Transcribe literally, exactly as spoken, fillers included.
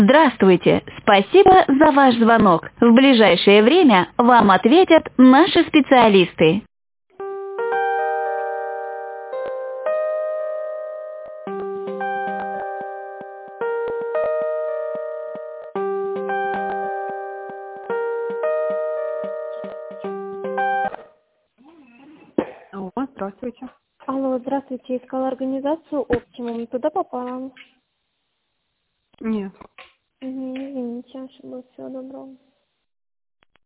Здравствуйте! Спасибо за ваш звонок. В ближайшее время вам ответят наши специалисты. Алло, здравствуйте. Алло, здравствуйте. Искала организацию «Оптимум». Туда попала? Нет. Угу, извините, ошиблась. Всего доброго.